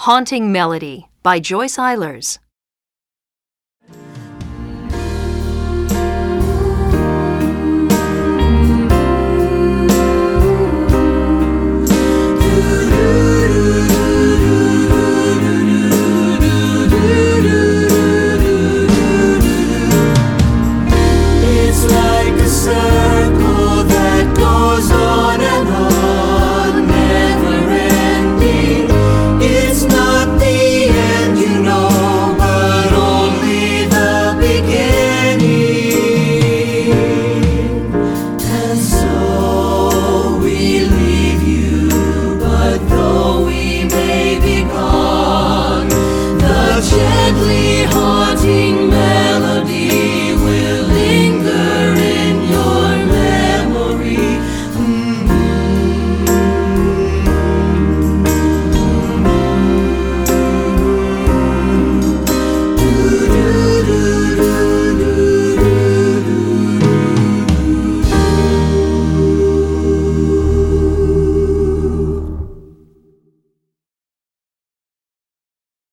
Haunting Melody by Joyce Eilers. It's like a circle that goes on and on, never ending. It's not the end, you know, but only the beginning. And so we leave you, but though we may be gone, the gently haunting